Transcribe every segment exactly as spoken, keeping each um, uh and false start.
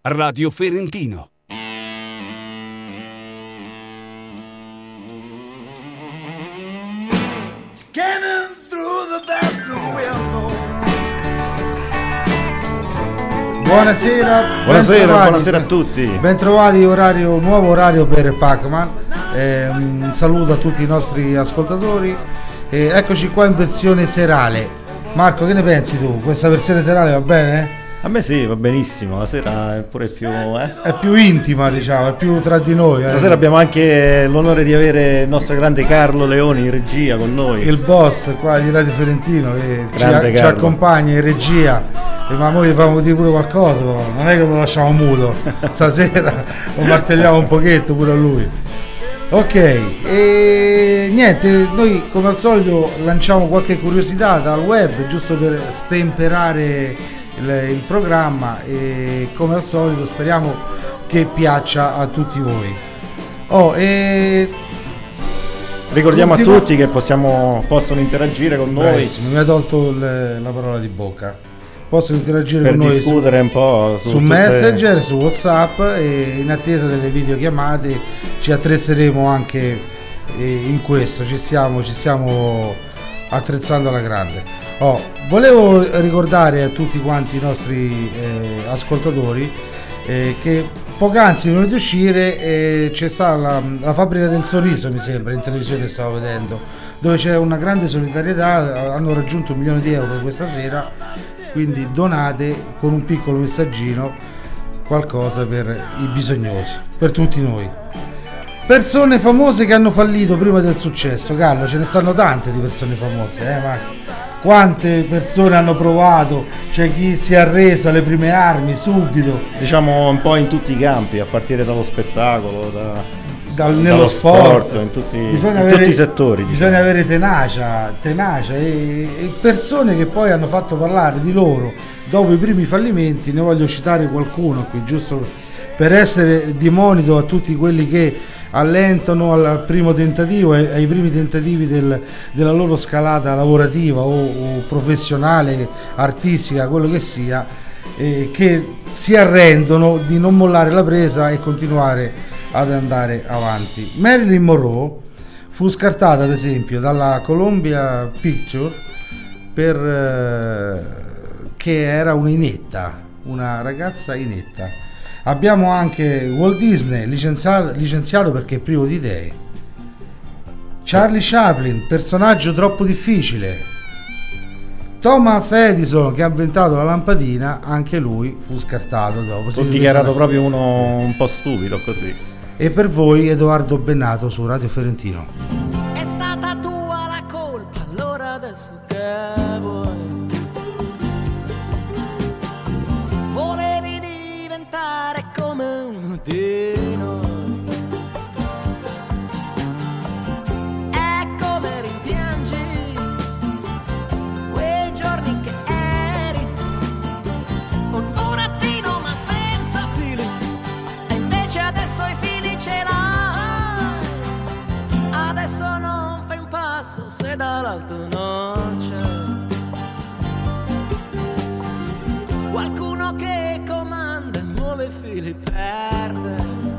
Radio Ferentino. Buonasera, buonasera, buonasera a tutti. Bentrovati, orario, nuovo orario per Pac-Man. Eh, un saluto a tutti i nostri ascoltatori. Eh, eccoci qua in versione serale. Marco, che ne pensi tu? Questa versione serale va bene? A me sì, va benissimo. La sera è pure più eh? è più intima, diciamo, è più tra di noi. Eh? Stasera abbiamo anche l'onore di avere il nostro grande Carlo Leoni in regia con noi. Il boss qua di Radio Ferentino che ci, ci accompagna in regia. Ma noi facciamo dire pure qualcosa, però non è che lo lasciamo muto stasera, lo martelliamo un pochetto pure a lui. Ok, e niente, noi come al solito lanciamo qualche curiosità dal web giusto per stemperare il, il programma, e come al solito speriamo che piaccia a tutti voi. Oh, e ricordiamo a tutti che possiamo, possono interagire con noi. Bravissimo, mi ha tolto le, la parola di bocca. Possono interagire per con noi discutere su, un po' su, su Messenger, su WhatsApp, e in attesa delle videochiamate ci attrezzeremo anche eh, in questo, ci stiamo, ci stiamo attrezzando alla grande. Oh, volevo ricordare a tutti quanti i nostri eh, ascoltatori eh, che poc'anzi prima di uscire eh, c'è stata la, la Fabbrica del Sorriso, mi sembra, in televisione stavo vedendo, dove c'è una grande solidarietà, hanno raggiunto un milione di euro questa sera. Quindi donate con un piccolo messaggino qualcosa per i bisognosi, per tutti noi. Persone famose che hanno fallito prima del successo. Carlo, ce ne stanno tante di persone famose, eh? Ma quante persone hanno provato? C'è chi si è arreso alle prime armi subito. Diciamo un po' in tutti i campi, a partire dallo spettacolo, da... Dal, nello sport, sport in, tutti, bisogna in avere, tutti i settori. Bisogna diciamo. avere tenacia, tenacia e, e persone che poi hanno fatto parlare di loro dopo i primi fallimenti. Ne voglio citare qualcuno qui, giusto per essere di monito a tutti quelli che allentano al primo tentativo, ai, ai primi tentativi del, della loro scalata lavorativa o, o professionale, artistica, quello che sia, eh, che si arrendono di non mollare la presa e continuare ad andare avanti. Marilyn Monroe fu scartata ad esempio dalla Columbia Pictures per eh, che era un'inetta, una ragazza inetta. Abbiamo anche Walt Disney licenziato, licenziato perché è privo di idee. Charlie Chaplin, personaggio troppo difficile. Thomas Edison, che ha inventato la lampadina, anche lui fu scartato dopo. Fu dichiarato proprio uno un po' stupido così. E per voi Edoardo Bennato su Radio Ferentino. È stata tua la colpa, allora adesso che vuoi? Volevi diventare come uno di noi. E come rimpiangi quei giorni che eri un burattino ma senza fili, e invece adesso hai fili. Adesso non fai un passo se dall'alto non c'è qualcuno che comanda e muove fili, perde.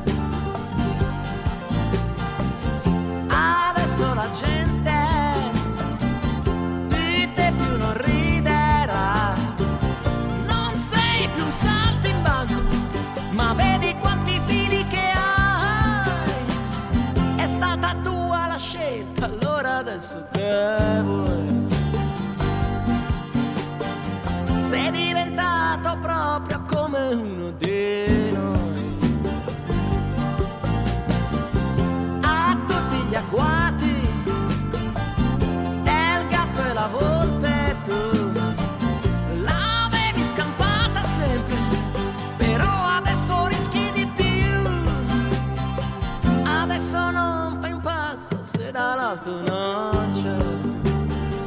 Adesso la gente di te più non riderà. Non sei più un saltimbanco, ma vedi quanti fili che hai. È stata tua la scelta, allora adesso che vuoi? Sei diventato proprio come uno di noi. A tutti gli agguati del gatto e la volpe tu l'avevi scampata sempre, però adesso rischi di più. Adesso non fai un passo se dall'alto non c'è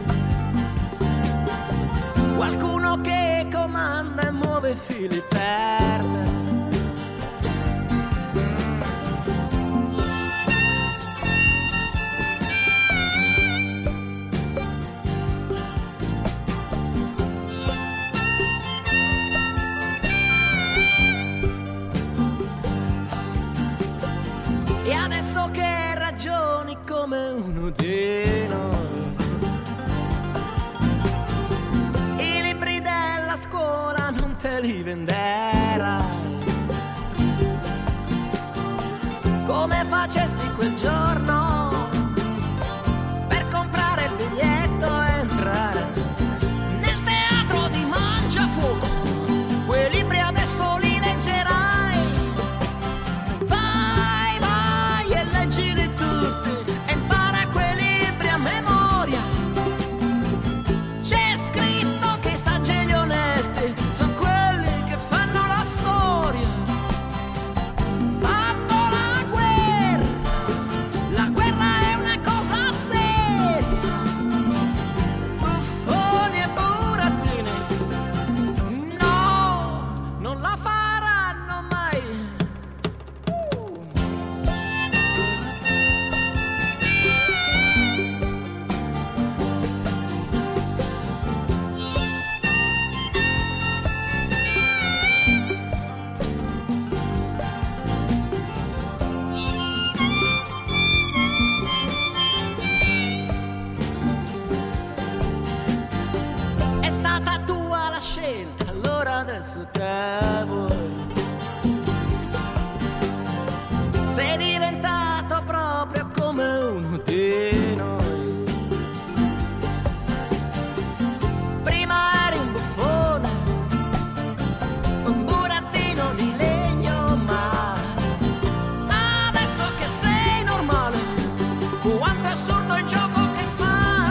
adesso che ragioni come uno di noi, i libri della scuola non te li venderai come facesti quel giorno per comprare il biglietto e entrare nel teatro di Mangiafuoco. Quei libri adesso li leggerai, vai vai e leggili tutti e impara quei libri a memoria. C'è scritto che i saggi e gli onesti sono quelli che fanno la storia, fanno la guerra, la guerra è una cosa seria. Buffoni e burattini no, non la faranno mai. È stata tua la scelta, allora adesso te vuoi. Sei diventato proprio come uno di noi. Prima eri un buffone, un burattino di legno, ma adesso che sei normale, quanto è assurdo il gioco che fai.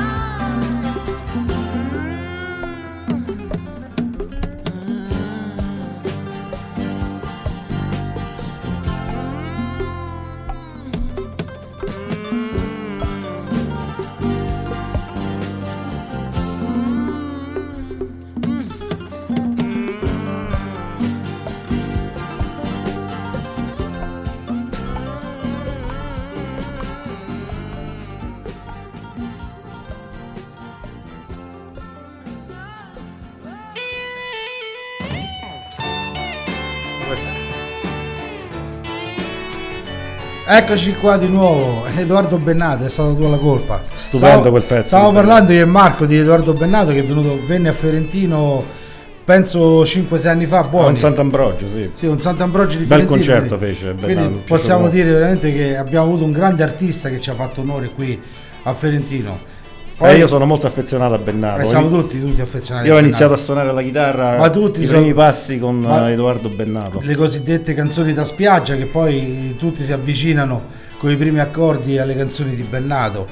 Eccoci qua di nuovo, Edoardo Bennato, è stata tua la colpa. Stupendo Stavo- quel pezzo. Stavo parlando io e Marco di Edoardo Bennato che è venuto, venne a Ferentino penso cinque sei anni fa, Ah, buoni. un Sant'Ambrogio, sì. Sì, un Sant'Ambrogio di Bel Ferentino. concerto quindi- fece, Quindi Bennato, mi possiamo piace dire veramente che abbiamo avuto un grande artista che ci ha fatto onore qui a Ferentino. Eh, io sono molto affezionato a Bennato. eh, siamo tutti, tutti affezionati. Io ho a iniziato a Bennato. suonare la chitarra, Ma tutti i sono- primi passi con Ma- eh, Edoardo Bennato. Le cosiddette canzoni da spiaggia che poi tutti si avvicinano con i primi accordi alle canzoni di Bennato.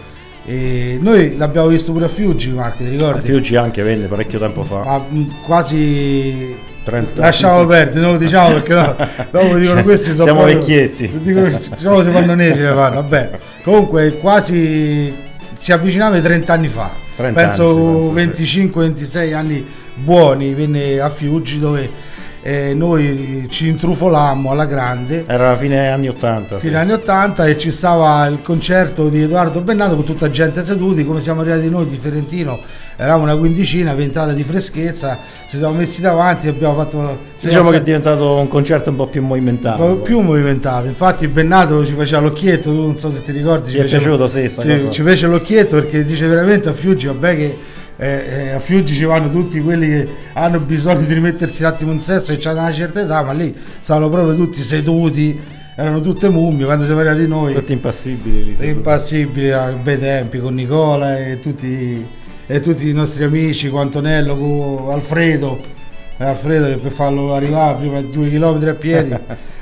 E noi l'abbiamo visto pure a Fiuggi, Marco, ti ricordi? Fiuggi anche venne parecchio tempo fa. Ma mh, quasi trenta lasciamo perdere, non lo diciamo perché no, dopo dicono questi sono Siamo proprio- vecchietti. dicono, diciamo si fanno neri le fanno, vabbè. Comunque quasi si avvicinava ai trenta anni fa, trenta penso, anni, sì, penso, sì. venticinque ventisei anni buoni, venne a Fiuggi dove eh, noi ci intrufolammo alla grande. Era la fine anni ottanta. Fino agli anni ottanta e ci stava il concerto di Edoardo Bennato con tutta gente seduti. Come siamo arrivati noi di Ferentino, eravamo una quindicina, ventata di freschezza, ci siamo messi davanti e abbiamo fatto, Diciamo che è diventato un concerto un po' più movimentato. un po' più movimentato. Infatti Bennato ci faceva l'occhietto, tu non so se ti ricordi, Ti ci è faceva- piaciuto, sì, sta ci, cosa? ci fece l'occhietto perché dice veramente a Fiuggi, vabbè che eh, eh, a Fiuggi ci vanno tutti quelli che hanno bisogno di rimettersi un attimo in sesto e hanno una certa età, ma lì stavano proprio tutti seduti, erano tutte mummie. Quando siamo arrivati noi, Tutti impassibili lì, seduti. impassibili a bei tempi, con Nicola e tutti, e tutti i nostri amici, con Antonello, con Alfredo, e Alfredo che per farlo arrivare prima due chilometri a piedi.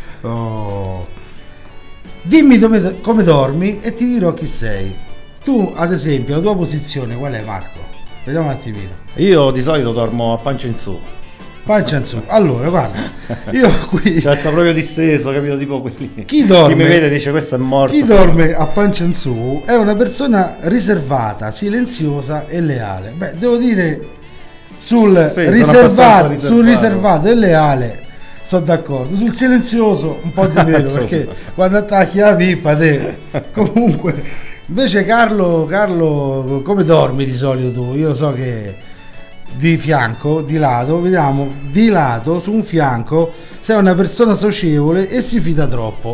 Oh. Dimmi dove- come dormi e ti dirò chi sei. Tu, ad esempio, la tua posizione qual è, Marco? Vediamo un attimino. Io di solito dormo a pancia in su. Pancia in su. Allora, guarda, io qui... Cioè sta proprio disteso, capito? Tipo quelli. Chi dorme- Chi mi vede dice questo è morto. Chi dorme a pancia in su è una persona riservata, silenziosa e leale. Beh, devo dire, sul, Sì, sono riservato, abbastanza sul riservato. riservato e leale sono d'accordo. Sul silenzioso un po' di meno, Insomma. perché quando attacchi la pipa te... Comunque, invece Carlo, Carlo, come dormi di solito tu? Io so che di fianco, di lato, vediamo, di lato, su un fianco, sei una persona socievole e si fida troppo.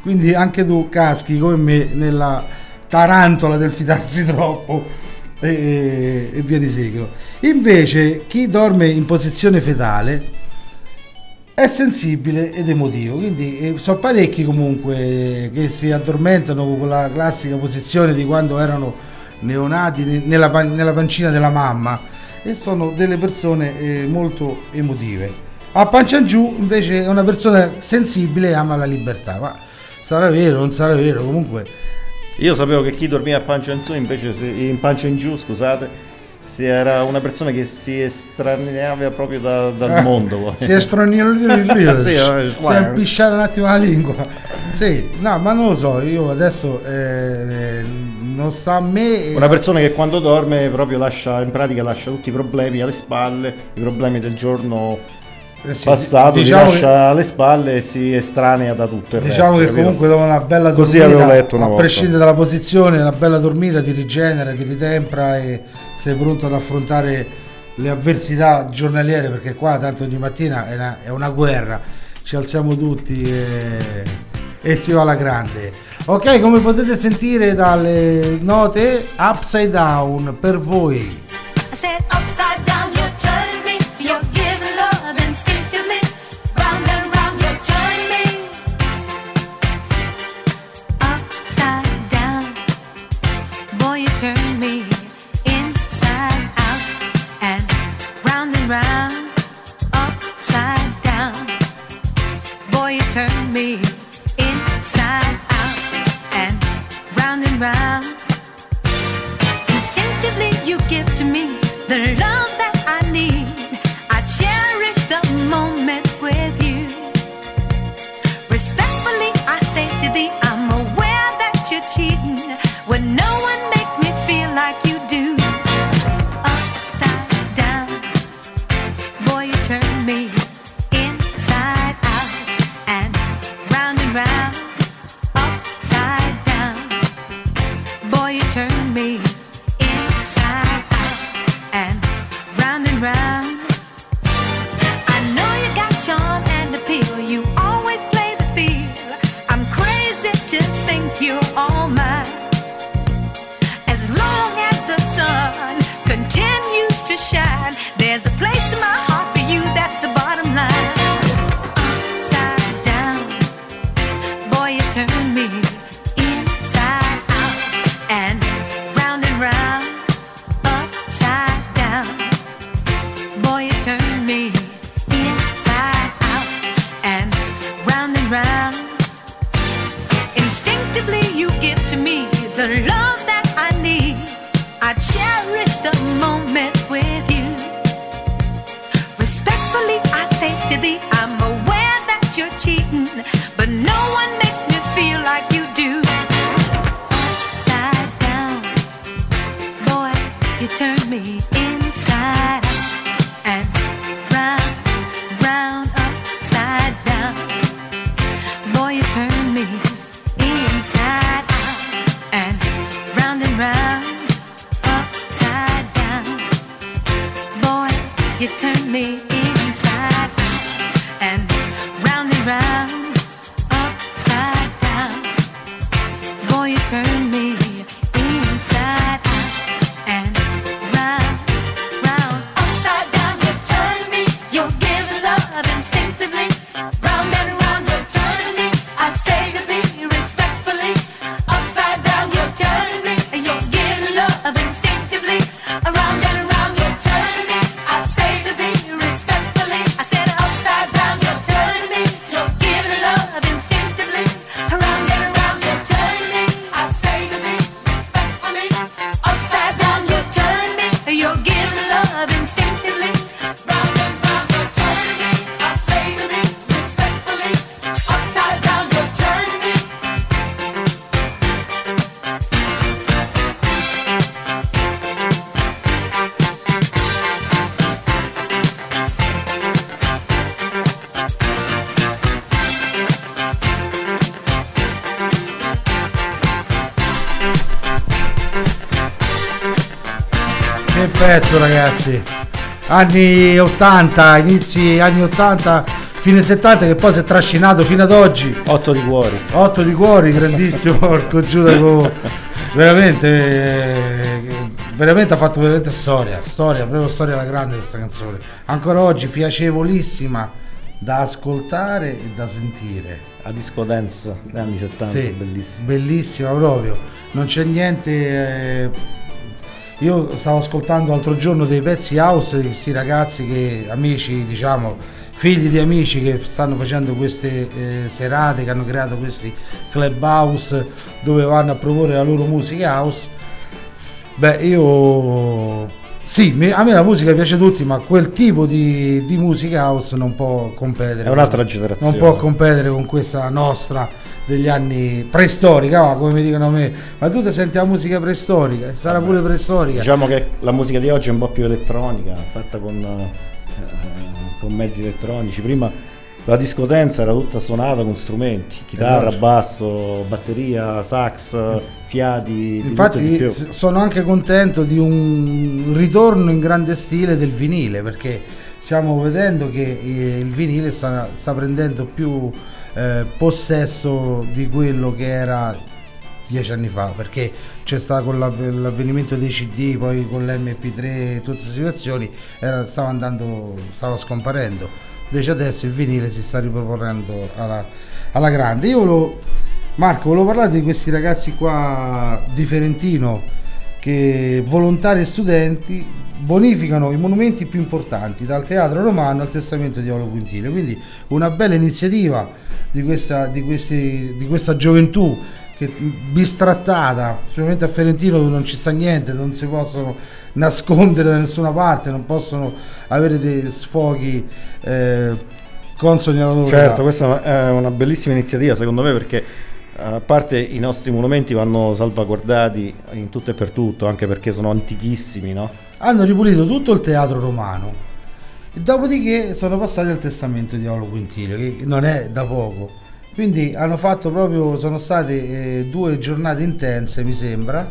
quindi anche tu caschi come me nella tarantola del fidarsi troppo e, e via di seguito. Invece chi dorme in posizione fetale è sensibile ed emotivo, quindi eh, sono parecchi comunque che si addormentano con la classica posizione di quando erano neonati ne- nella, pan- nella pancina della mamma, e sono delle persone eh, molto emotive. A pancia in giù invece è una persona sensibile e ama la libertà. Ma sarà vero, non sarà vero, comunque Io sapevo che chi dormiva a pancia in su invece se- in pancia in giù, scusate, se era una persona che si estraneava proprio da- dal Eh, mondo. si è straniero Sì, eh, si è guarda. impisciata un attimo la lingua. Sì, no, ma non lo so, io adesso eh, non sta a me. Una persona che quando dorme proprio lascia, in pratica lascia tutti i problemi alle spalle, i problemi del giorno Eh sì, passato, diciamo li che- lascia alle spalle e si estranea da tutto il Diciamo resto. che capito? comunque dopo una bella Così dormita, avevo letto una a volta. prescindere dalla posizione, una bella dormita ti rigenera, ti ritempra e sei pronto ad affrontare le avversità giornaliere, perché qua tanto ogni mattina è una, è una guerra, ci alziamo tutti e, e si va alla grande. Ok, come potete sentire dalle note, Upside Down per voi. I said upside down, you're turning me. You're giving love instinctively. Round and round, you're turning me. Upside down, boy, you turn me inside out. And round and round, upside down, boy, you turn me inside out. And round and round, instinctively you give to me the love that I need. I cherish the moments with you. Respectfully I say to thee, I'm aware that you're cheating when no one makes me feel like you do. Upside down, boy, you turn me inside out. And round and round, upside down, boy, you turn me inside out. And round and round, I know you got charm and appeal. You always play the field. I'm crazy to think you're all mine. As long as the sun continues to shine, there's a place in my heart for you, that's the bottom line. Upside down, boy, you turn me inside out. And round and round, upside down, boy, you turn me inside out. And round and round, instinctively you give to me the love that I need. I cherish the moments with you. Respectfully I say to thee, I'm aware that you're cheating, but no one makes me feel like you do. Upside down, boy, you turn me inside out. And round, round, upside down, boy, you turn me inside out. And round and round, upside down, boy, you turn me inside out. And round and round, upside down, boy, you turn me inside out. And round, round, upside down, you turn me. You're giving love instinctively. Round and round, you're turning me. I say to thee respectfully, upside down, you're turning me. You're giving love instinctively. Around and around, you're turning me. I say to thee respectfully, I said upside down, you're turning me. You're giving love instinctively. Around and around, you're turning me. I say to thee respectfully, upside down, you're turning me. You're giving love instinctively. Round and round, you're turning me. I say to thee respectfully, upside down, you're turning me. Che pezzo, ragazzi, anni ottanta, inizi anni ottanta, fine settanta che poi si è trascinato fino ad oggi. Otto di cuori. Otto di cuori, grandissimo, porco Giudaco, veramente, eh, veramente ha fatto veramente storia, storia, proprio storia alla grande questa canzone. Ancora oggi piacevolissima da ascoltare e da sentire. A disco dance degli anni settanta, Sì, bellissimo. bellissima proprio, non c'è niente. eh, io stavo ascoltando l'altro giorno dei pezzi house di questi ragazzi che, amici, diciamo, figli di amici che stanno facendo queste eh, serate, che hanno creato questi club house dove vanno a proporre la loro musica house. Beh, io sì, mi- a me la musica piace a tutti, ma quel tipo di, di musica house non può competere. È un'altra con- generazione. Non può competere con questa nostra degli anni preistorica, va, come mi dicono a me. Ma tu ti senti la musica preistorica? Sarà pure preistorica. Diciamo che la musica di oggi è un po' più elettronica, fatta con, eh, con mezzi elettronici. Prima la disco dance era tutta suonata con strumenti, chitarra, Esatto. basso, batteria, sax, fiati, di tutto e di Infatti più. s- sono anche contento di un ritorno in grande stile del vinile, perché stiamo vedendo che eh, il vinile sta, sta prendendo più eh, possesso di quello che era dieci anni fa, perché c'è stato con l'avv- l'avvenimento dei C D, poi con l'M P tre, tutte queste situazioni, era, stava andando, stava scomparendo. Invece adesso il vinile si sta riproponendo alla, alla grande. Io volevo, Marco, volevo parlare di questi ragazzi qua di Ferentino che, volontari e studenti, bonificano i monumenti più importanti, dal Teatro Romano al Testamento di Paolo Quintile. Quindi una bella iniziativa di questa, di questi, di questa gioventù che bistrattata, specialmente a Ferentino dove non ci sta niente, non si possono nascondere da nessuna parte, non possono avere dei sfoghi eh, consoni alla loro Certo, età. questa è una bellissima iniziativa secondo me, perché a parte i nostri monumenti vanno salvaguardati in tutto e per tutto, anche perché sono antichissimi, no? Hanno ripulito tutto il Teatro Romano e dopodiché sono passati al Testamento di Paolo Quintile, che non è da poco. Quindi hanno fatto proprio, sono state eh, due giornate intense, mi sembra,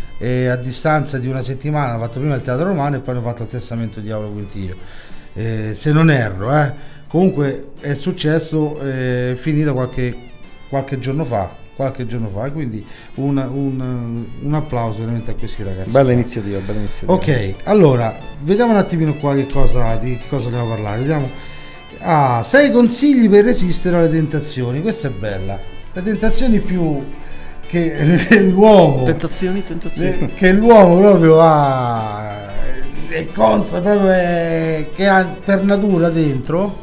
e a distanza di una settimana hanno fatto prima il Teatro Romano e poi hanno fatto il Testamento di Paolo Quintile. Eh, se non erro, eh. Comunque è successo, eh, è finito qualche, qualche giorno fa, qualche giorno fa, quindi un, un, un applauso veramente a questi ragazzi. Bella iniziativa, bella iniziativa. Ok, allora, vediamo un attimino qua che cosa, di che cosa dobbiamo parlare. Vediamo. Ah, sei consigli per resistere alle tentazioni. Questa è bella. Le tentazioni più che, che l'uomo Tentazioni, tentazioni. le- che l'uomo proprio ha, è conscio proprio è- che ha per natura dentro.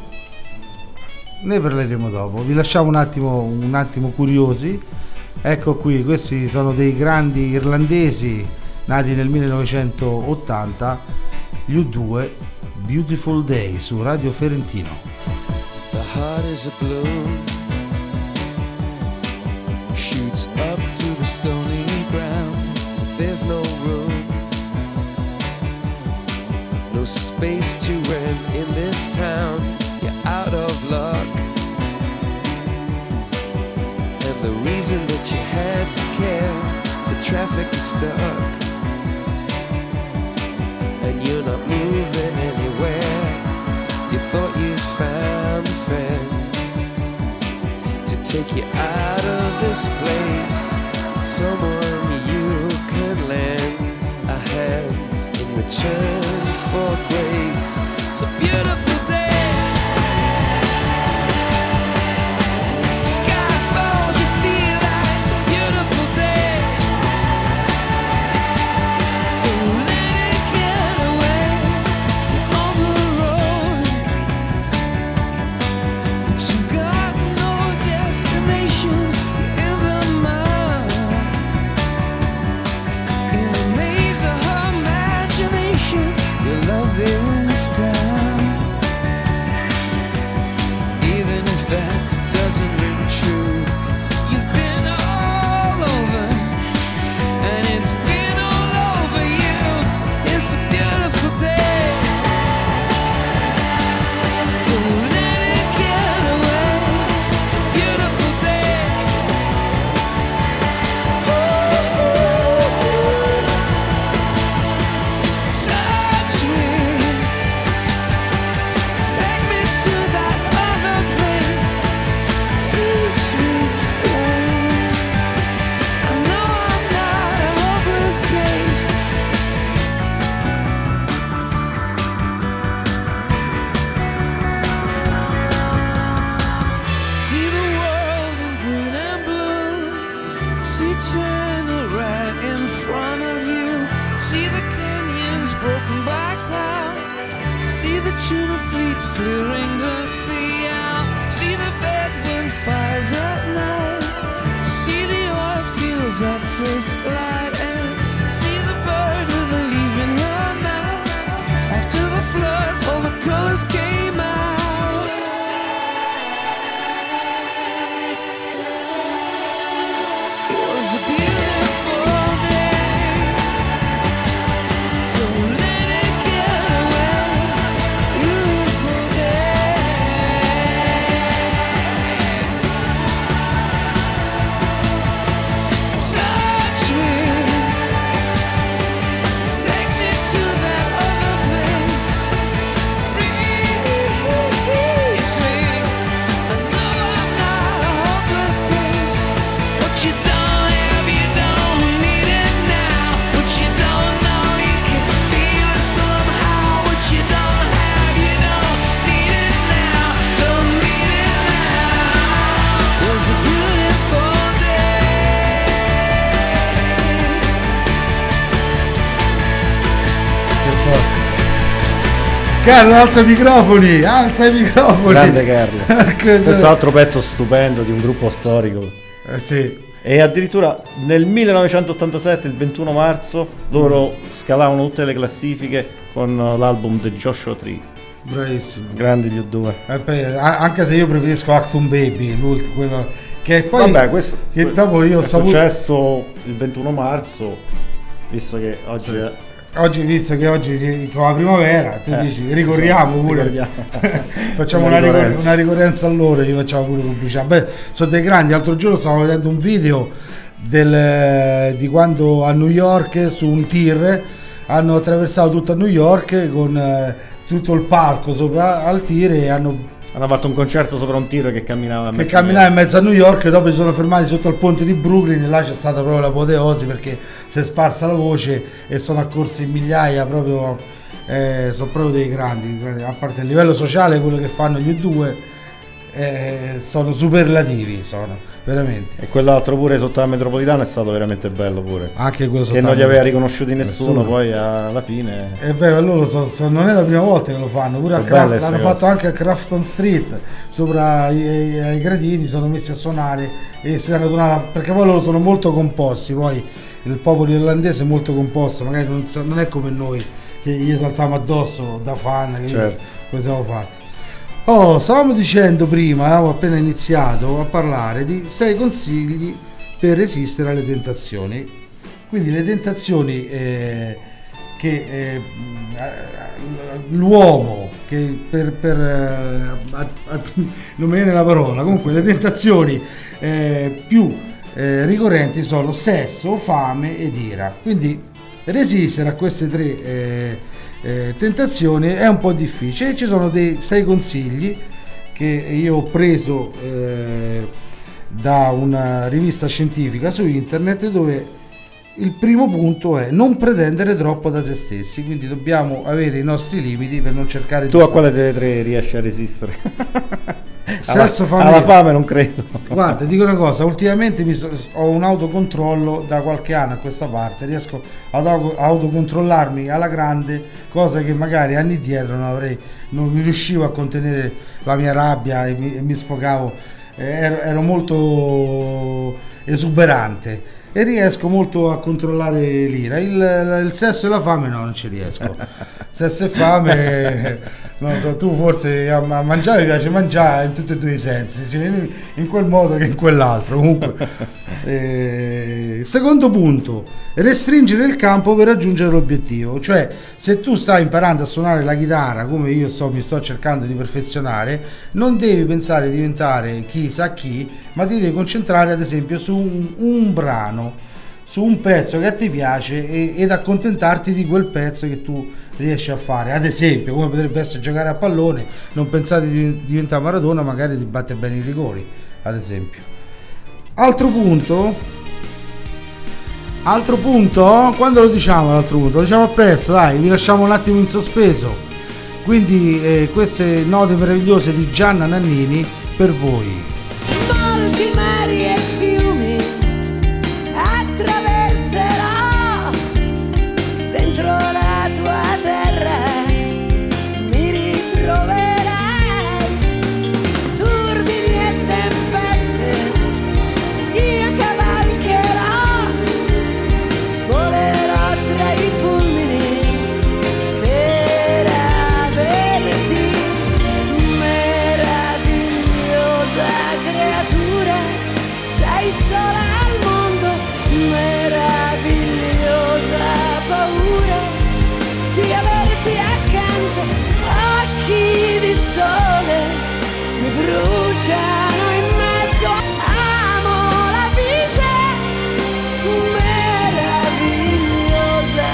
Ne parleremo dopo. Vi lasciamo un attimo un attimo curiosi. Ecco qui, questi sono dei grandi irlandesi nati nel millenovecentottanta, gli U due, Beautiful Day su Radio Ferentino. The heart is a balloon, shoots up through the stony ground. There's no room, no space to rent in this town. You're out of luck, and the reason that you had to care, the traffic is stuck, and you're not moving anywhere. You thought you found a friend to take you out of this place, someone you can lend a hand in return for grace. It's a beautiful day. Sky falls, you feel like it's a beautiful day. So let it get away on the road, but you've got no destination. You're in the mud, in the maze of her imagination. Your love is down. clearing the sea out. See the bedroom fires at night. See the oil fields at first light. And see the bird with a leaf in her mouth. After the flood, all the colors came out. It was a beautiful day. Don't let it get away. Beautiful day. Touch me. Take me to that other place. Reach me. I know I'm not a hopeless case. What you don't have, you don't need it now. What you don't know, you can feel it somehow. What you don't have, you don't need it now. Don't need it now. It was a beautiful day. Che forte. Carlo, alza i microfoni, alza i microfoni. Grande Carlo. Che- Questo altro pezzo stupendo di un gruppo storico. Eh, sì. E addirittura nel millenovecentottantasette, il ventuno marzo, loro scalavano tutte le classifiche con l'album The Joshua Tree. Bravissimo. Grandi gli U due. Eh, poi, a- anche se io preferisco Acton Baby, l'ult- quello che poi Vabbè, questo che dopo io ho è saputo successo il ventuno marzo, visto che oggi oggi, visto che oggi eh, con la primavera, tu Eh, dici ricorriamo pure, ricordiamo. facciamo Una una, ricor- ricorrenza. una ricorrenza a loro, gli facciamo pure pubblicità. Beh, sono dei grandi. L'altro giorno stavo vedendo un video del, di quando a New York su un tir hanno attraversato tutta New York con eh, tutto il palco sopra al tir e hanno hanno fatto un concerto sopra un tiro che camminava a che mezzo camminava in mezzo a New York, e dopo si sono fermati sotto al ponte di Brooklyn e là c'è stata proprio l'apoteosi, perché si è sparsa la voce e sono accorsi in migliaia, proprio eh, sono proprio dei grandi, a parte a livello sociale quello che fanno gli U due eh, sono superlativi, sono veramente. E quell'altro pure sotto la metropolitana è stato veramente bello pure, Anche quello che non li soltanto- aveva riconosciuti nessuno, Nessuno. poi alla fine È vero, loro so- so- non è la prima volta che lo fanno, pure a È Cra- bella l'hanno sta fatto anche a Crafton Street, sopra i, i- ai gradini, sono messi a suonare e si erano donati, perché poi loro sono molto composti, poi il popolo irlandese è molto composto, magari non, so- non è come noi che gli saltiamo addosso da fan, che Certo. cosa siamo fatti. Oh, stavamo dicendo prima, ho appena iniziato a parlare di sei consigli per resistere alle tentazioni. Quindi le tentazioni eh, che eh, l'uomo che per, per eh, a- a- non mi viene la parola, comunque le tentazioni eh, più eh, ricorrenti sono sesso, fame ed ira. Quindi resistere a queste tre eh, eh, tentazioni è un po' difficile. Ci sono dei sei consigli che io ho preso eh, da una rivista scientifica su internet, dove il primo punto è non pretendere troppo da se stessi, quindi dobbiamo avere i nostri limiti per non cercare tu di a quale delle tre riesci a resistere? Sesso, alla, fame alla e- fame non credo. Guarda, dico una cosa, ultimamente mi so- ho un autocontrollo da qualche anno a questa parte, riesco ad au- autocontrollarmi alla grande, cosa che magari anni dietro non avrei, non mi riuscivo a contenere la mia rabbia e mi, e mi sfogavo, eh, ero, ero molto esuberante e riesco molto a controllare l'ira. Il, il sesso e la fame no, non ci riesco. Sesso e fame, non so, tu forse a, a mangiare mi piace mangiare in tutti e due i sensi, sia in, in quel modo che in quell'altro. Comunque, eh, secondo punto, restringere il campo per raggiungere l'obiettivo. Cioè, se tu stai imparando a suonare la chitarra come io sto, mi sto cercando di perfezionare, non devi pensare di diventare chissà chi, ma ti devi concentrare ad esempio su un, un brano, su un pezzo che a te piace e, ed accontentarti di quel pezzo che tu riesci a fare. Ad esempio, come potrebbe essere giocare a pallone, non pensate di diventare Maradona, magari ti batte bene i rigori, ad esempio. Altro punto, altro punto, quando lo diciamo l'altro punto? Lo diciamo appresso, dai, vi lasciamo un attimo in sospeso. Quindi eh, queste note meravigliose di Gianna Nannini per voi. Molti mari e fiumi attraverserò dentro la tua terra, mi ritroverai sei sola al mondo, meravigliosa paura di averti accanto, occhi di sole mi bruciano in mezzo, amo la vita meravigliosa.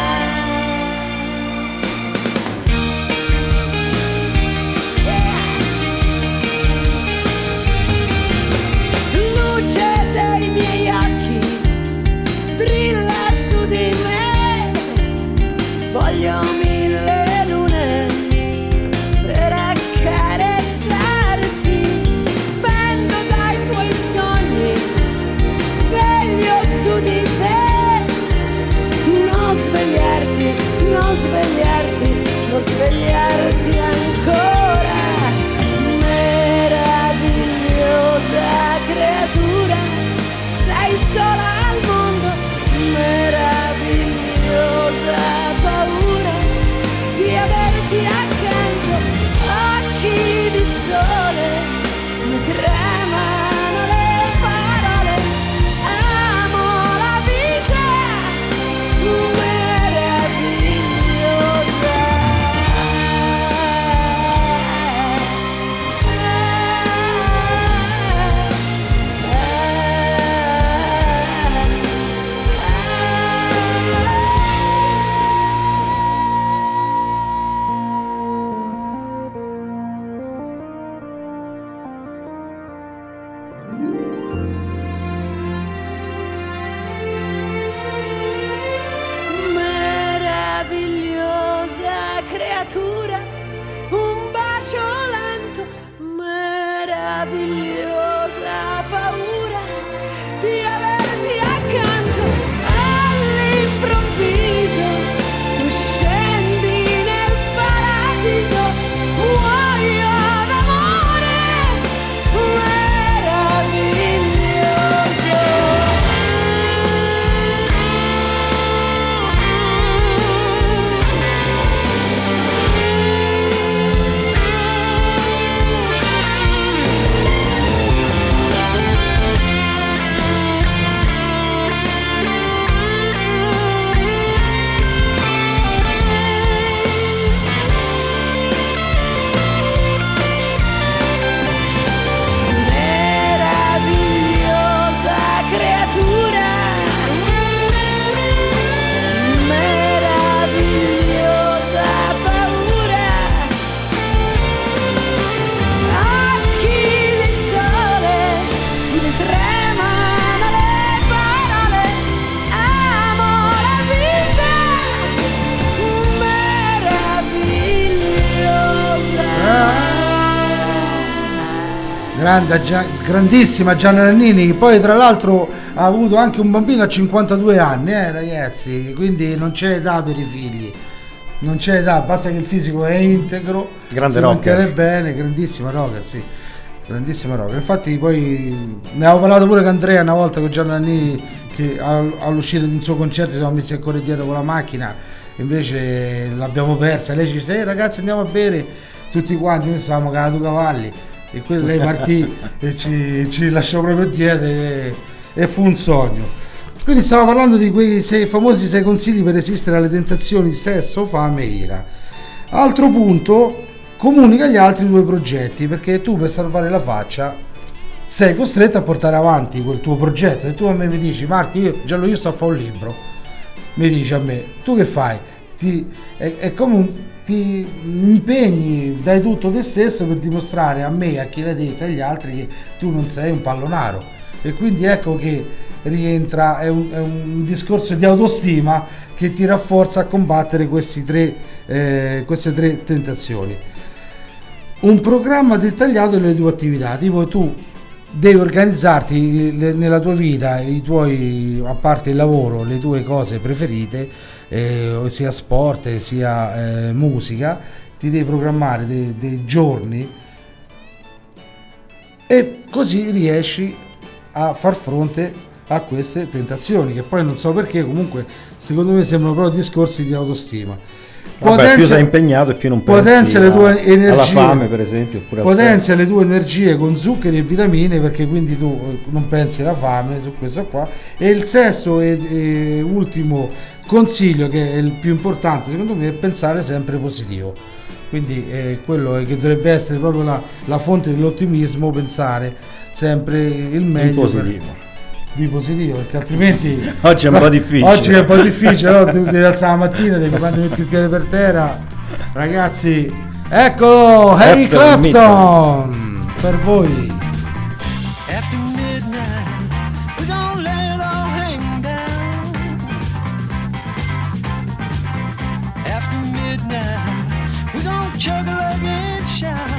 Luce dei miei occhi brilla su di me, voglio mille lune per accarezzarti, pendo dai tuoi sogni, veglio su di te, non svegliarti, non svegliarti, non svegliarti ancora, meravigliosa creatura, sei sola al mondo, meravigliosa paura di averti accanto, occhi di sole, mi tremano le parole, amo la vita meravigliosa. Meravigliosa creatura, un bacio lento, meravigliosa paura di averti accanto, all'improvviso tu scendi nel paradiso, muoio d'amore meraviglioso. Meravigliosa creatura, meravigliosa paura, occhi di sole, mi tremano le parole, amo la vita meravigliosa. Grande, Gia- grandissima Gianna Nannini, che poi tra l'altro ha avuto anche un bambino a cinquantadue anni, eh ragazzi, quindi non c'è età per i figli, non c'è età, basta che il fisico è integro, Grande si rocker. mantiene bene, grandissima rocker, sì, grandissima rocker. Infatti poi ne avevo parlato pure con Andrea una volta, con Gianna Nannini, che all- all'uscita di un suo concerto ci siamo messi a correre dietro con la macchina, invece l'abbiamo persa, lei ci dice "Eh, ragazzi, andiamo a bere", tutti quanti, noi stavamo con la due cavalli, e quello lei partì e ci, ci lasciò proprio dietro, e, e fu un sogno. Quindi stiamo parlando di quei sei famosi sei consigli per resistere alle tentazioni stesso, fame e ira. Altro punto, comunica agli altri i tuoi progetti, perché tu per salvare la faccia sei costretto a portare avanti quel tuo progetto. Se tu a me mi dici "Marco, io già lo io sto a fare un libro", mi dici a me, tu che fai? Ti, è, è come un, ti impegni, dai tutto te stesso per dimostrare a me, a chi l'ha detto e agli altri che tu non sei un pallonaro. E quindi ecco che rientra, è un, è un discorso di autostima che ti rafforza a combattere questi tre, eh, queste tre tentazioni. Un programma dettagliato delle tue attività, tipo tu devi organizzarti le, nella tua vita, i tuoi, a parte il lavoro, le tue cose preferite, eh, sia sport sia eh, musica, ti devi programmare dei, dei giorni e così riesci a far fronte a queste tentazioni, che poi non so perché, comunque secondo me sembrano proprio discorsi di autostima. Vabbè, più sei impegnato e più non pensi potenzia le tue energie, alla fame, per esempio, oppure al potenzia le tue energie con zuccheri e vitamine, perché quindi tu eh, non pensi alla fame su questo qua. E il sesto e, e ultimo consiglio, che è il più importante secondo me, è pensare sempre positivo. Quindi eh, quello è che dovrebbe essere proprio la, la fonte dell'ottimismo, pensare sempre il meglio positivo. Per, di positivo, perché altrimenti oggi è un po' difficile. Oggi è un po' difficile, no? Tu devi alzare la mattina, devi quando metti il piede per terra, ragazzi. Eccolo, Harry Clapton per voi. After midnight, we're gonna let it all hang down. After midnight, we're gonna chug a lug and shout.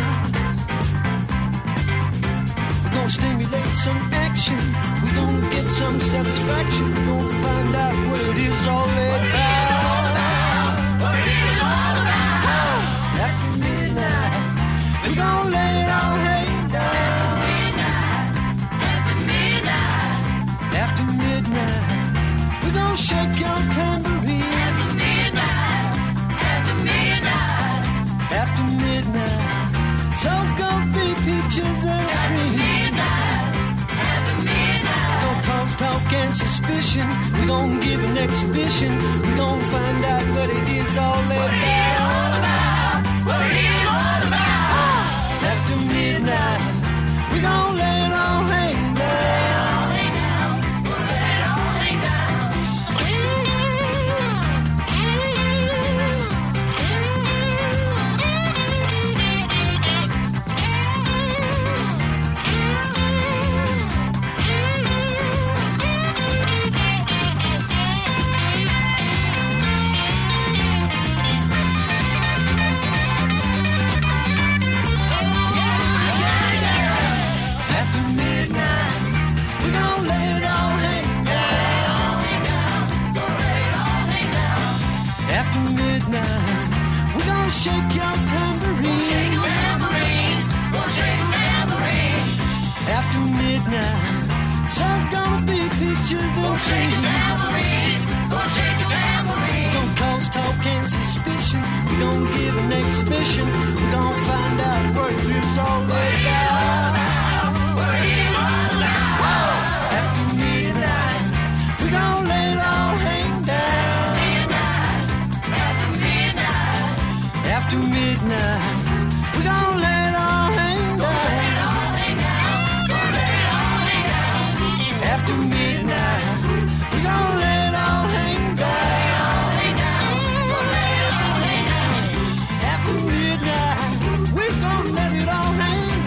We're gonna stimulate some action. We're gonna get some satisfaction. We're gonna find out what it is all about. What it is all about. After midnight, we're gonna let it all hang down. After midnight, after midnight, we're gonna shake your tambourine. After midnight, after midnight, after midnight, so gonna be peaches and cream. Talk and suspicion, we're gonna give an exhibition. We're gonna find out what it is all about. What it is all about. After midnight, we're gonna let it all hang down. We'll let it all hang down. Shake your tambourine. Shake your tambourine. We'll shake your tambourine. After midnight, so's gonna be peaches and cream. Shake your tambourine. We'll shake your tambourine. We're gonna cause talk and suspicion. We're gonna give an exhibition. We're gonna find out what it is all about. What it is all about. After midnight, we're gonna let it all hang down. After midnight, we're gonna let it all hang down. After midnight, we're gonna let it all hang down. After midnight, we're gonna let it all hang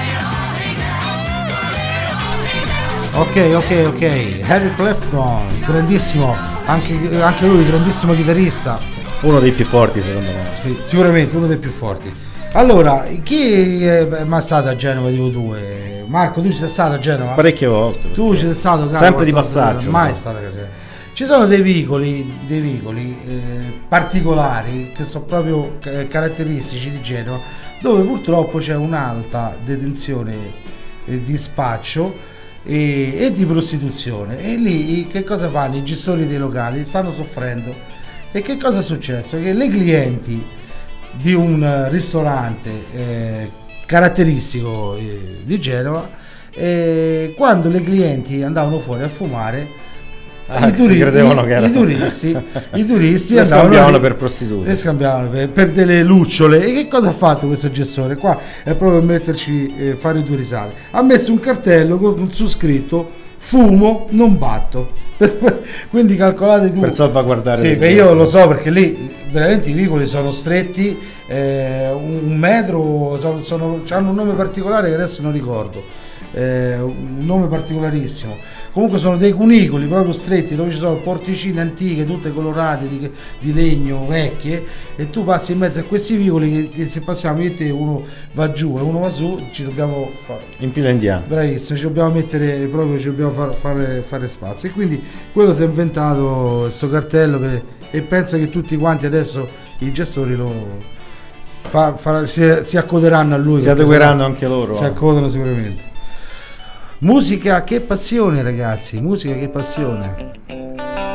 down. Ok, ok, ok. Harry Clapton, grandissimo, anche, anche lui grandissimo chitarrista. Uno dei più forti secondo me. Sì, sicuramente uno dei più forti. Allora, chi è mai stato a Genova tipo tu? Eh, Marco, tu ci sei stato a Genova? Parecchie volte. Tu ci sei stato, caro, sempre di qualcosa, passaggio. Mai stato. Ci sono dei vicoli, dei vicoli eh, particolari che sono proprio eh, caratteristici di Genova, dove purtroppo c'è un'alta detenzione eh, di spaccio e, e di prostituzione. E lì che cosa fanno? I gestori dei locali stanno soffrendo. E che cosa è successo? Che le clienti di un ristorante eh, caratteristico eh, di Genova, eh, quando le clienti andavano fuori a fumare, ah, i, turi- credevano i, che era... i turisti, i turisti le scambiavano lì, per prostitute, le scambiavano per, per delle lucciole. E che cosa ha fatto questo gestore? Qua è proprio metterci, eh, fare due risate. Ha messo un cartello con su scritto: fumo, non batto. Quindi calcolate tu, per salvaguardare. Sì, beh, io lo so, perché lì veramente i vicoli sono stretti, eh, un metro, sono, sono, hanno un nome particolare che adesso non ricordo, eh, un nome particolarissimo. Comunque sono dei cunicoli proprio stretti, dove ci sono porticine antiche tutte colorate di, di legno, vecchie, e tu passi in mezzo a questi vicoli che, che se passiamo io e te, uno va giù e uno va su, ci dobbiamo fare in fila indiana. Bravissimo, ci dobbiamo mettere proprio, ci dobbiamo far, fare, fare spazio. E quindi quello si è inventato questo cartello per, e penso che tutti quanti adesso i gestori lo fa, fa, si, si accoderanno a lui, si adegueranno anche loro, si accodano sicuramente. Musica che passione, ragazzi, musica che passione.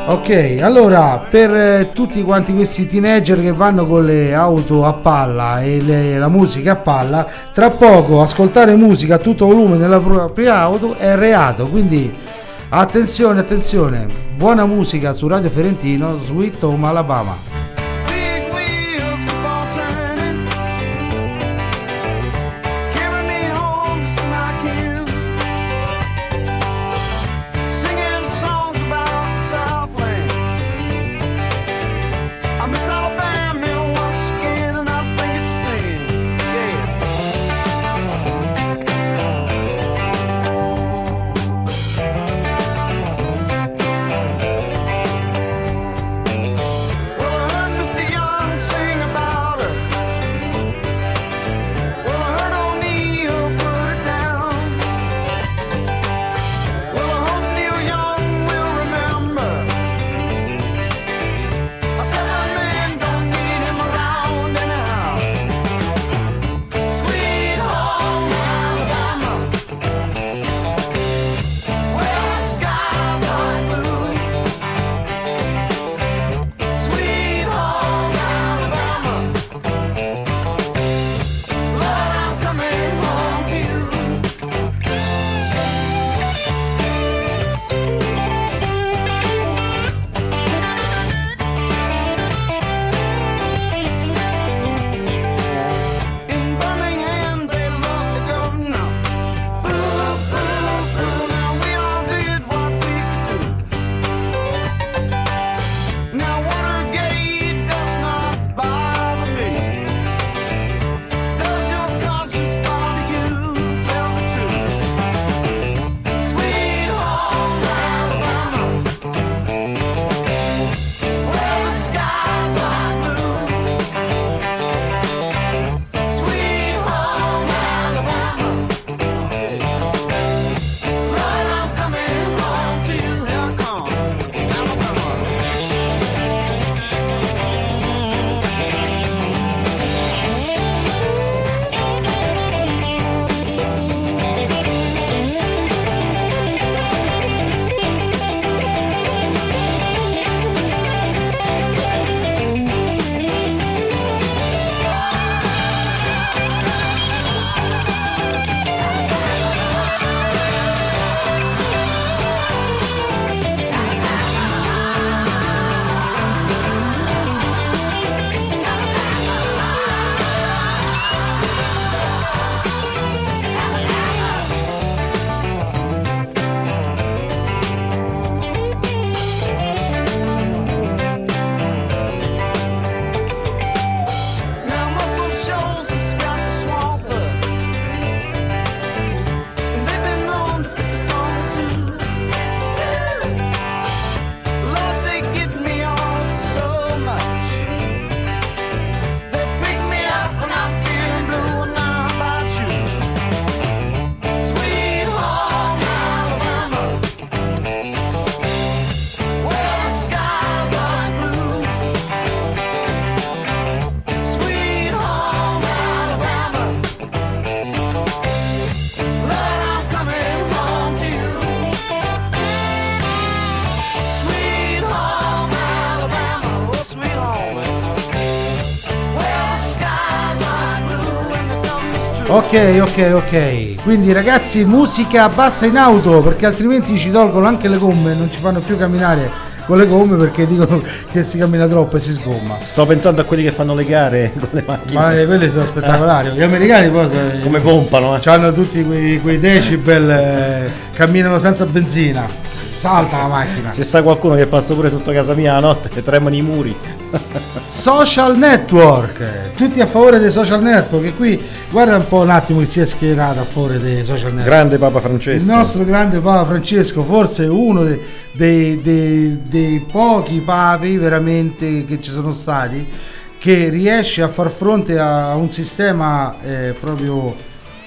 Ok, allora per eh, tutti quanti questi teenager che vanno con le auto a palla e le- la musica a palla, tra poco ascoltare musica a tutto volume nella propria auto è reato, quindi attenzione, attenzione, buona musica su Radio Ferentino, Sweet Home Alabama. Big wheels keep on turning, carry me home just like you, singing songs about the Southland. I miss Alabama once again, and I think it's the same. Yes. Well, I heard Mister Young sing about her. Well, I heard O'Neill put her down. Well, I hope Neil Young will remember. I said that man don't need him around anyhow. Sweet home Alabama, where the skies are blue. Sweet home Alabama, Lord, I'm coming home to you. In Birmingham they love the governor. Boo, boo, boo, now we all did what we could do. Now Watergate does not bother me. Does your conscience bother you? Tell the truth. Sweet home Alabama, where the skies are blue. Sweet home Alabama, Lord, I'm coming home to you. Here I come, Alabama. Now Muscle Shoals has got the swampers, and they've been known to pick us on too. Lord, they get me off so much. They pick me up when I'm feeling blue, and now how about you? Sweet home Alabama, where the skies are blue. Sweet home Alabama, Lord, I'm coming home to you. Sweet home Alabama, oh sweet home, where the skies are blue and the dumb is true. Ok, ok, ok. Quindi ragazzi, musica bassa in auto perché altrimenti ci tolgono anche le gomme, non ci fanno più camminare con le gomme perché dicono che si cammina troppo e si sgomma. Sto pensando a quelli che fanno le gare con le macchine. Ma eh, quelli sono spettacolari. Gli americani poi se- Come pompano, eh. hanno tutti quei, quei decibel, eh, camminano senza benzina, salta la macchina. C'è sta qualcuno che passa pure sotto casa mia la notte e tremano i muri. Social network, tutti a favore dei social network. E qui guarda un po' un attimo chi si è schierato a favore dei social network. Grande Papa Il Francesco. nostro grande Papa Francesco, forse uno dei, dei- dei- dei pochi papi veramente che ci sono stati, che riesce a far fronte a un sistema eh, proprio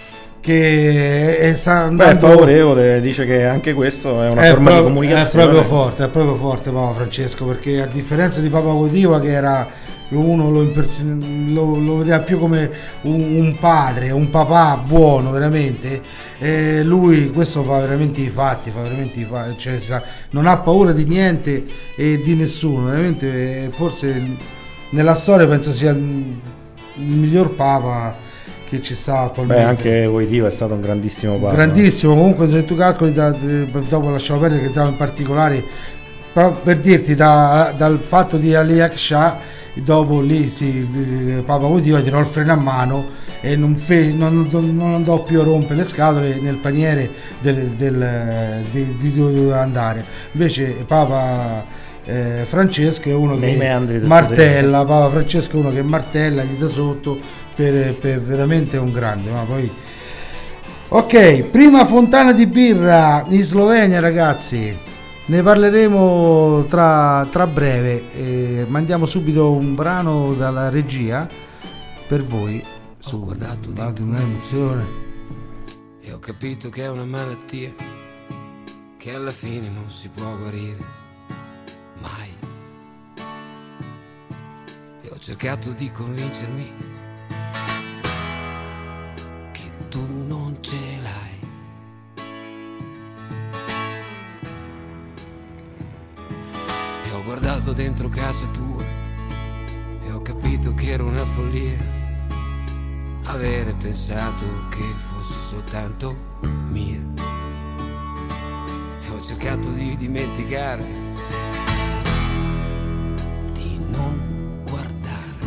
che è, sta Beh, andando... è favorevole, dice che anche questo è una È, forma pro- di comunicazione. è proprio forte, è proprio forte Papa Francesco, perché a differenza di Papa Wojtyła, che era uno lo, imperson- lo, lo vedeva più come un, un padre, un papà buono veramente, eh, lui questo fa veramente i fatti, fa veramente i fatti, cioè, sa- non ha paura di niente e di nessuno, veramente, eh, forse nella storia penso sia il, il miglior papa che ci sta attualmente. Beh, anche Wojtyła è stato un grandissimo papa. Grandissimo, comunque se tu calcoli da, dopo lasciamo perdere che entriamo in particolari, però per dirti da- dal fatto di Ali Akshah, dopo lì sì, Papa Wojtyła tirò il freno a mano e non, fe- non, non andò più a rompere le scatole nel paniere del, del- di, di dove doveva andare. Invece Papa eh, Francesco è uno Nei che meandri del martella, Papa Francesco è uno che martella, gli dà sotto, per, per veramente un grande, ma poi ok, prima fontana di birra in Slovenia, ragazzi, ne parleremo tra, tra breve. Eh, mandiamo subito un brano dalla regia per voi su guardato un'altra dentro un'emozione. E ho capito che è una malattia che alla fine non si può guarire mai. E ho cercato di convincermi che tu non ce l'hai. E ho guardato dentro casa tua e ho capito che era una follia avere pensato che fossi soltanto mia. E ho cercato di dimenticare, di non guardare.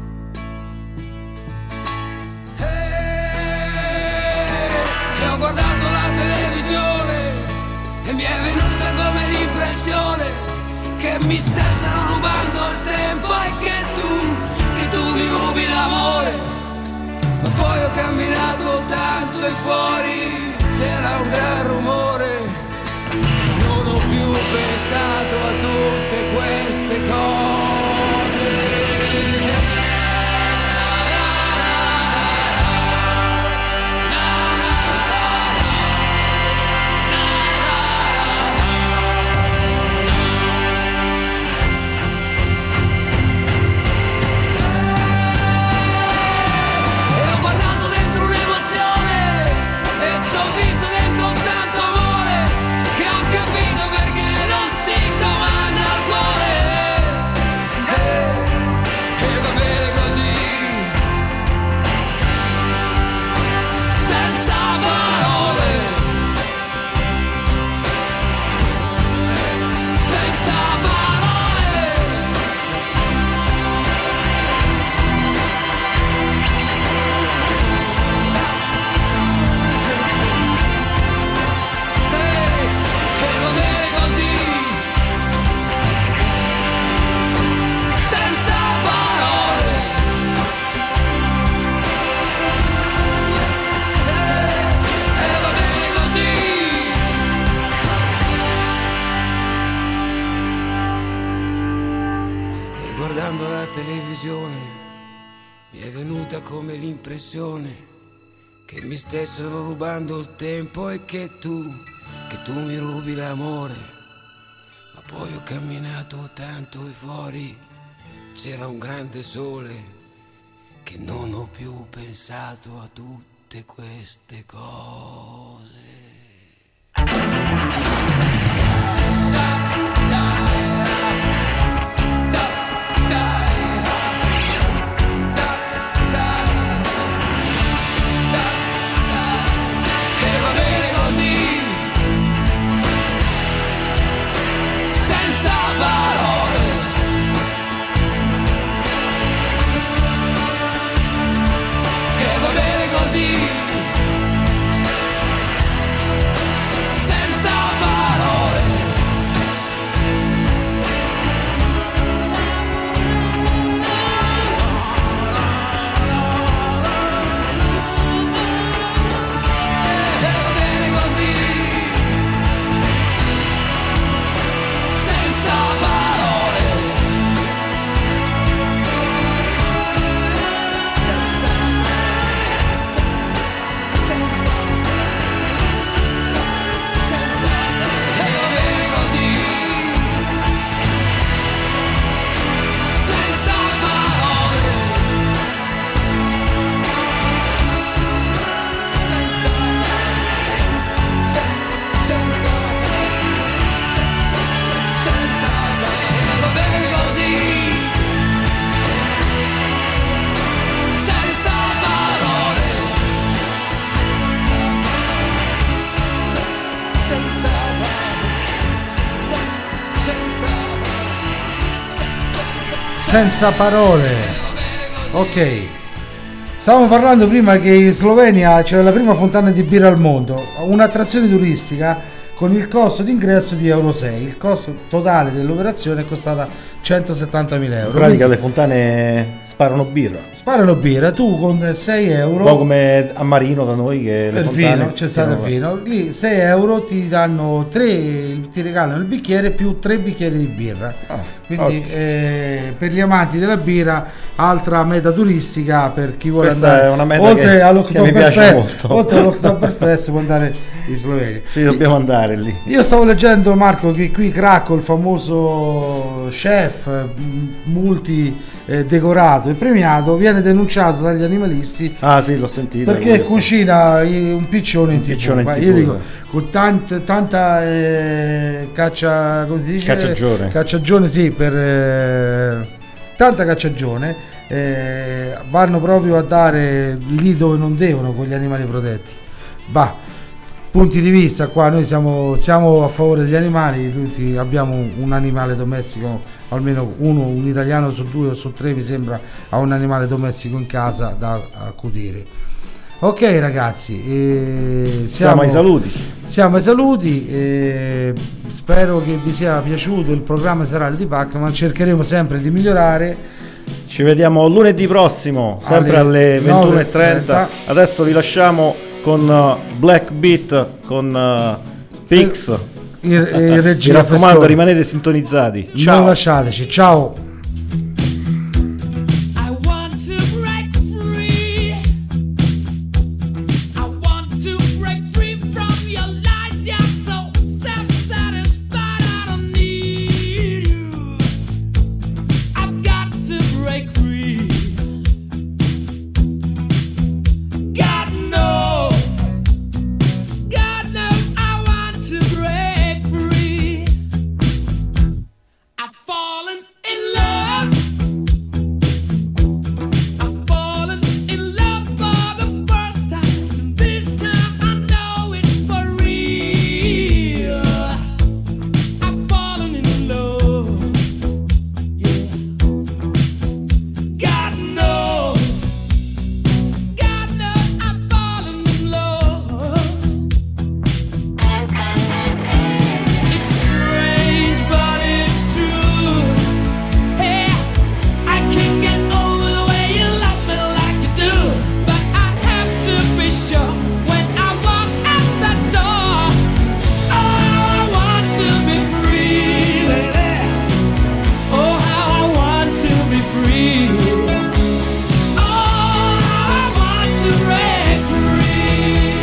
E ho guardato la televisione e mi è venuta come l'impressione che mi stessero rubando il tempo e che tu, che tu mi rubi l'amore. Ma poi ho camminato tanto e fuori c'era un gran rumore e non ho più pensato a tutte queste cose. Guardando la televisione mi è venuta come l'impressione che mi stessero rubando il tempo e che tu, che tu mi rubi l'amore. Ma poi ho camminato tanto e fuori c'era un grande sole che non ho più pensato a tutte queste cose. senza parole. Ok. Stavamo parlando prima che in Slovenia c'è la prima fontana di birra al mondo, un'attrazione turistica con il costo d'ingresso di euro sei. Il costo totale dell'operazione è costata centosettantamila euro. In pratica Quindi le fontane sparano birra. sparano birra, tu con sei euro. Un po' come a Marino da noi che le il fontane vino, c'è stato il vino, lì sei euro ti danno tre, ti regalano il bicchiere più tre bicchieri di birra. Ah, Quindi ottimo. eh, per gli amanti della birra, altra meta turistica per chi vuole Questa andare è una meta oltre che- che mi piace all'Oktoberfest, molto. oltre all'Oktoberfest può andare in Slovenia. Sì, dobbiamo andare lì. Io stavo leggendo, Marco, che qui Cracco, il famoso chef m- multi eh, decorato e premiato, viene denunciato dagli animalisti Ah sì, l'ho sentito. perché questo. cucina i- un piccione in Un tivù. piccione in Ma tivù, io dico, eh. con tant- tanta eh, caccia, come si dice? Cacciagione. Cacciagione, sì, per eh, tanta cacciagione eh, vanno proprio a dare lì dove non devono con gli animali protetti. Bah, punti di vista qua, noi siamo, siamo a favore degli animali, tutti abbiamo un, un animale domestico, almeno uno, un italiano su due o su tre mi sembra ha un animale domestico in casa da accudire. Ok ragazzi, eh, siamo, Siamo ai saluti. siamo ai saluti, eh, spero che vi sia piaciuto il programma serale di Pacman, cercheremo sempre di migliorare. Ci vediamo lunedì prossimo, sempre alle, Alle ventuno e trenta. nove e trenta. Adesso vi lasciamo con uh, Black Beat con uh, Pix. Il, il Mi regia raccomando, Fessore. rimanete sintonizzati. Non Ciao. lasciateci, ciao. I want to break free. I want to break free from your lies. You're so self-satisfied. I don't need you. I've got to break free. God knows, God knows I want to break free. I've fallen in love. I've fallen in love for the first time. This time I know it's for real. I've fallen in love. Yeah. God knows. God knows I've fallen in love. It's strange, but it's true. Hey, I can't get over the way you love me like you do. But I have to be sure when I walk out the door. Oh, how I want to be free, baby. Oh, how I want to be free. Oh, how I want to break free.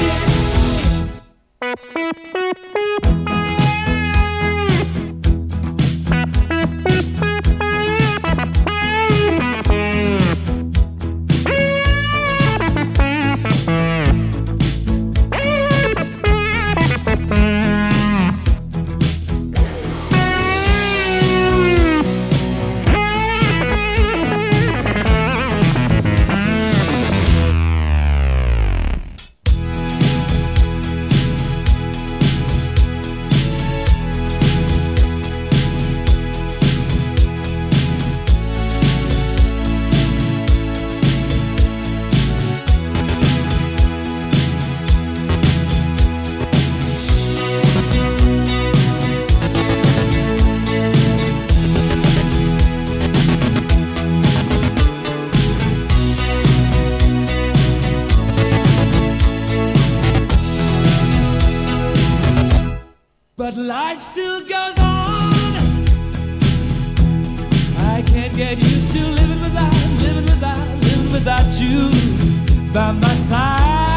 But life still goes on. I can't get used to living without, living without, living without you by my side.